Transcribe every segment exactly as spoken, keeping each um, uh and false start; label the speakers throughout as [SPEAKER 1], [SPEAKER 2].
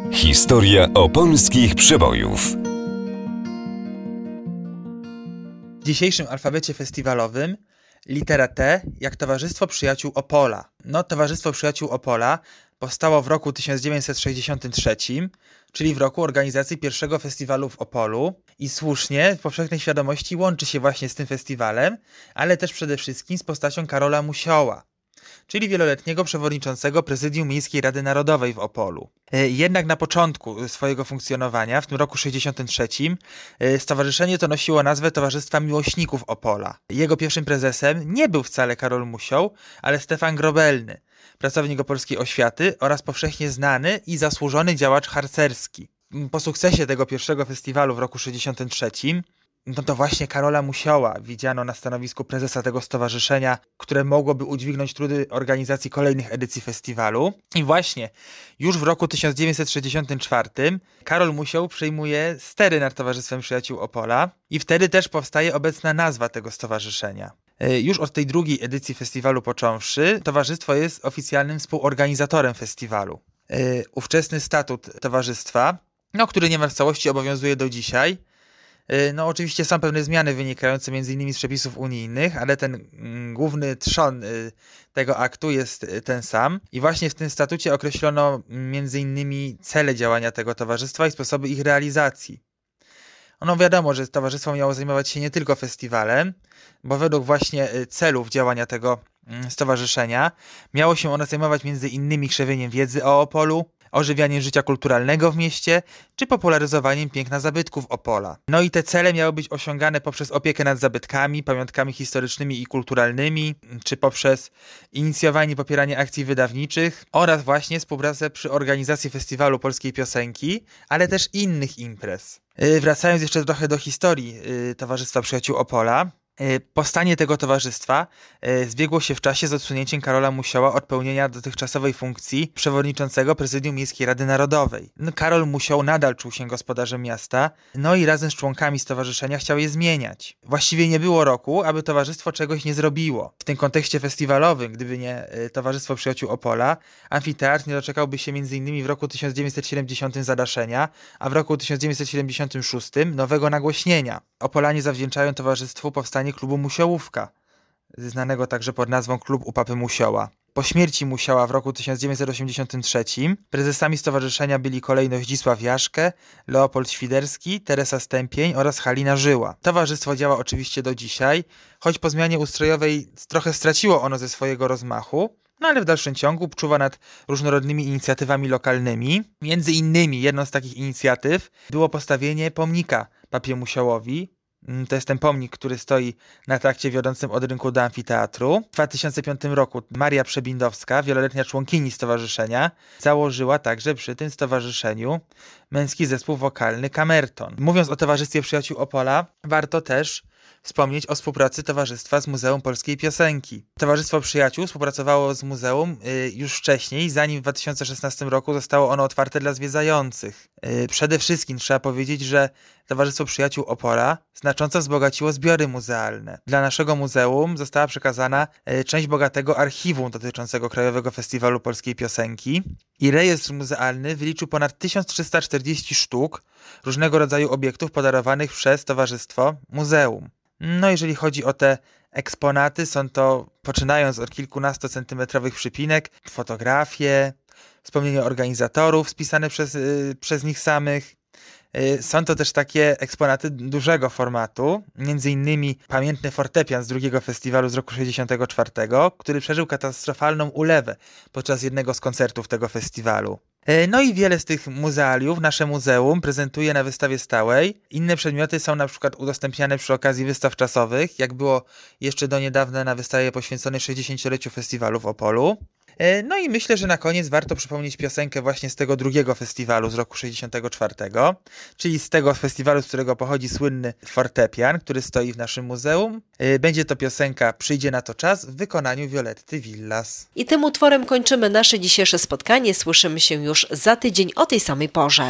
[SPEAKER 1] Historia opolskich przebojów.
[SPEAKER 2] W dzisiejszym alfabecie festiwalowym litera T jak Towarzystwo Przyjaciół Opola. No, Towarzystwo Przyjaciół Opola powstało w roku tysiąc dziewięćset sześćdziesiątym trzecim, czyli w roku organizacji pierwszego festiwalu w Opolu i słusznie w powszechnej świadomości łączy się właśnie z tym festiwalem, ale też przede wszystkim z postacią Karola Musioła, czyli wieloletniego przewodniczącego Prezydium Miejskiej Rady Narodowej w Opolu. Jednak na początku swojego funkcjonowania, w tym roku sześćdziesiątym trzecim, stowarzyszenie to nosiło nazwę Towarzystwa Miłośników Opola. Jego pierwszym prezesem nie był wcale Karol Musioł, ale Stefan Grobelny, pracownik opolskiej oświaty oraz powszechnie znany i zasłużony działacz harcerski. Po sukcesie tego pierwszego festiwalu w roku sześćdziesiątym trzecim, no to właśnie Karola Musioła widziano na stanowisku prezesa tego stowarzyszenia, które mogłoby udźwignąć trudy organizacji kolejnych edycji festiwalu. I właśnie już w roku tysiąc dziewięćset sześćdziesiątym czwartym Karol Musioł przejmuje stery nad Towarzystwem Przyjaciół Opola i wtedy też powstaje obecna nazwa tego stowarzyszenia. Już od tej drugiej edycji festiwalu począwszy, towarzystwo jest oficjalnym współorganizatorem festiwalu. Ówczesny statut towarzystwa, no, który niemal w całości obowiązuje do dzisiaj. No oczywiście są pewne zmiany wynikające między innymi z przepisów unijnych, ale ten mm, główny trzon y, tego aktu jest y, ten sam. I właśnie w tym statucie określono między innymi cele działania tego towarzystwa i sposoby ich realizacji. No wiadomo, że towarzystwo miało zajmować się nie tylko festiwalem, bo według właśnie y, celów działania tego y, stowarzyszenia miało się ono zajmować między innymi krzewieniem wiedzy o Opolu, ożywianiem życia kulturalnego w mieście, czy popularyzowaniem piękna zabytków Opola. No i te cele miały być osiągane poprzez opiekę nad zabytkami, pamiątkami historycznymi i kulturalnymi, czy poprzez inicjowanie i popieranie akcji wydawniczych oraz właśnie współpracę przy organizacji Festiwalu Polskiej Piosenki, ale też innych imprez. Yy, wracając jeszcze trochę do historii yy, Towarzystwa Przyjaciół Opola, powstanie tego towarzystwa zbiegło się w czasie z odsunięciem Karola Musioła od pełnienia dotychczasowej funkcji przewodniczącego Prezydium Miejskiej Rady Narodowej. No, Karol Musioł nadal czuł się gospodarzem miasta, no i razem z członkami stowarzyszenia chciał je zmieniać. Właściwie nie było roku, aby towarzystwo czegoś nie zrobiło. W tym kontekście festiwalowym, gdyby nie Towarzystwo Przyjaciół Opola, amfiteatr nie doczekałby się między innymi w roku tysiąc dziewięćset siedemdziesiątym zadaszenia, a w roku tysiąc dziewięćset siedemdziesiątym szóstym nowego nagłośnienia. Opolanie zawdzięczają towarzystwu powstanie klubu Musiołówka, znanego także pod nazwą Klub u Papy Musioła. Po śmierci Musioła w roku tysiąc dziewięćset osiemdziesiątym trzecim prezesami stowarzyszenia byli kolejno Zdzisław Jaszkę, Leopold Świderski, Teresa Stępień oraz Halina Żyła. Towarzystwo działa oczywiście do dzisiaj, choć po zmianie ustrojowej trochę straciło ono ze swojego rozmachu, no ale w dalszym ciągu czuwa nad różnorodnymi inicjatywami lokalnymi. Między innymi jedną z takich inicjatyw było postawienie pomnika Papie Musiołowi. To jest ten pomnik, który stoi na trakcie wiodącym od rynku do amfiteatru. W dwa tysiące piątym roku Maria Przebindowska, wieloletnia członkini stowarzyszenia, założyła także przy tym stowarzyszeniu męski zespół wokalny Kamerton. Mówiąc o Towarzystwie Przyjaciół Opola, warto też wspomnieć o współpracy towarzystwa z Muzeum Polskiej Piosenki. Towarzystwo Przyjaciół współpracowało z muzeum y, już wcześniej, zanim w dwa tysiące szesnastym roku zostało ono otwarte dla zwiedzających. Y, przede wszystkim trzeba powiedzieć, że Towarzystwo Przyjaciół Opola znacząco wzbogaciło zbiory muzealne. Dla naszego muzeum została przekazana y, część bogatego archiwum dotyczącego Krajowego Festiwalu Polskiej Piosenki i rejestr muzealny wyliczył ponad tysiąc trzysta czterdzieści sztuk różnego rodzaju obiektów podarowanych przez Towarzystwo Muzeum. No jeżeli chodzi o te eksponaty, są to, poczynając od kilkunastocentymetrowych przypinek, fotografie, wspomnienia organizatorów spisane przez, yy, przez nich samych. Yy, są to też takie eksponaty dużego formatu, między innymi pamiętny fortepian z drugiego festiwalu z roku sześćdziesiątego czwartego, który przeżył katastrofalną ulewę podczas jednego z koncertów tego festiwalu. No i wiele z tych muzealiów nasze muzeum prezentuje na wystawie stałej. Inne przedmioty są na przykład udostępniane przy okazji wystaw czasowych, jak było jeszcze do niedawna na wystawie poświęconej sześćdziesięcioleciu festiwalu w Opolu. No i myślę, że na koniec warto przypomnieć piosenkę właśnie z tego drugiego festiwalu z roku sześćdziesiątego czwartego, czyli z tego festiwalu, z którego pochodzi słynny fortepian, który stoi w naszym muzeum. Będzie to piosenka Przyjdzie na to czas w wykonaniu Violetty Villas.
[SPEAKER 3] I tym utworem kończymy nasze dzisiejsze spotkanie. Słyszymy się już za tydzień o tej samej porze.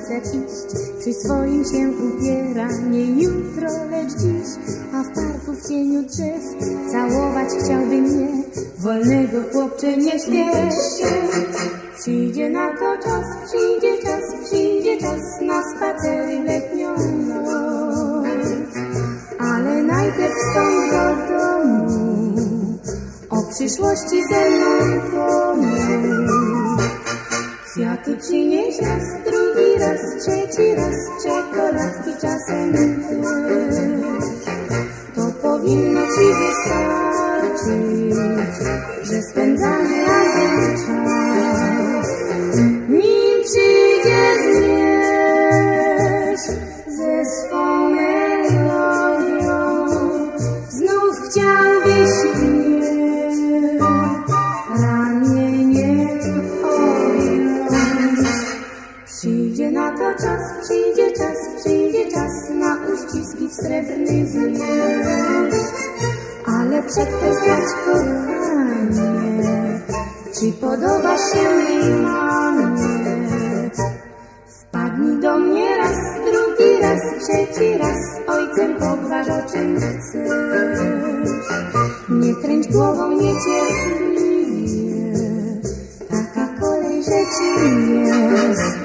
[SPEAKER 4] spacer iść, przy swoim się upiera, nie jutro, lecz dziś, a w parku w cieniu drzew całować chciałby mnie, wolnego chłopcze, nie śpiesz się. Przyjdzie na to czas, przyjdzie czas, przyjdzie czas na spacery letnią noc, ale najpierw stąd do domu, o przyszłości ze mną pomów. Kwiaty przynieś raz, drugi raz, trzeci raz, czekoladki czasem też. To powinno ci wystarczyć, że spędzamy razem czas. Nim przyjdzie zmierz ze swą melodią, znów chciałbyś mnie ramieniem objąć. Przyjdzie na to czas, przyjdzie czas, przyjdzie czas na uściski w srebrny zmierz. Ale przedtem sprawdź, kochanie, czy podoba się mi mamie. Wpadnij do mnie raz, drugi raz, trzeci raz, ojcem pogwarz, o czym chcesz. Nie kręć głową niecierpliwie, taka kolej rzeczy jest.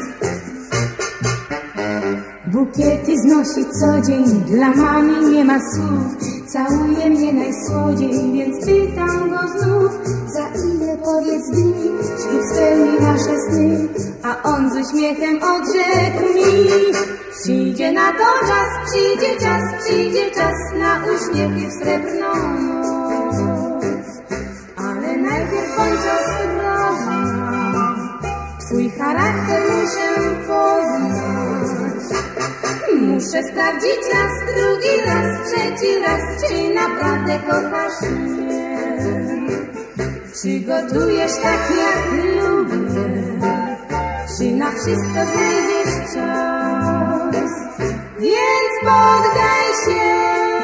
[SPEAKER 4] Bukiety znosi co dzień, dla mami nie ma słów. Całuje mnie najsłodziej, więc pytam go znów, za ile, powiedz dni, ślub spełni nasze sny. A on z uśmiechem odrzekł mi, przyjdzie na to czas, przyjdzie czas, przyjdzie czas na uśmiechy w srebrną noc. Ale najpierw bądź ostrożna, twój charakter muszę poznać. Muszę sprawdzić raz, drugi raz, trzeci raz, czy naprawdę kochasz mnie. Czy gotujesz tak jak lubię, czy na wszystko znajdziesz czas. Więc poddaj się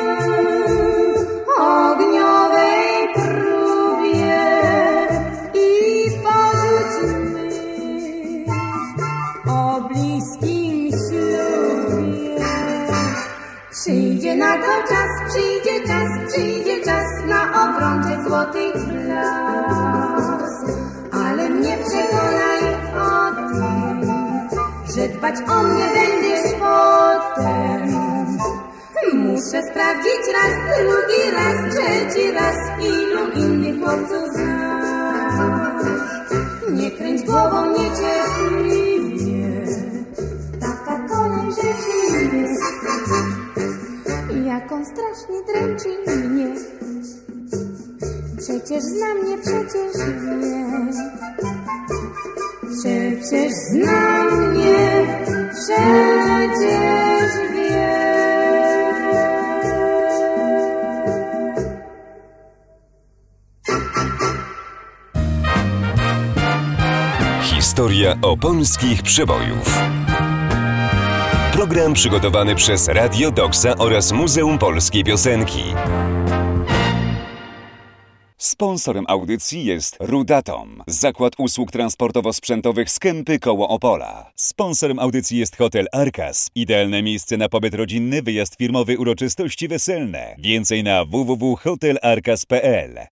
[SPEAKER 4] ogniowej próbie i porzuć myśl o bliskim ślubie. Przyjdzie na to czas, przyjdzie czas, przyjdzie czas na obrączek złotych blask. Ale mnie przekonaj o tym, że dbać o mnie będziesz potem. Muszę sprawdzić raz, drugi raz, trzeci raz, ilu innych chłopców znasz. Nie kręć głową niecierpliwie, taka kolej rzeczy jest. Jak on strasznie dręczy mnie, przecież zna mnie, przecież wie. Przecież zna mnie, przecież wie.
[SPEAKER 1] Historia opolskich przebojów. Program przygotowany przez Radio Doksa oraz Muzeum Polskiej Piosenki. Sponsorem audycji jest Rudatom, zakład usług transportowo-sprzętowych z Kępy koło Opola. Sponsorem audycji jest Hotel Arkas, idealne miejsce na pobyt rodzinny, wyjazd firmowy, uroczystości weselne. Więcej na w w w kropka hotel arkas kropka p l.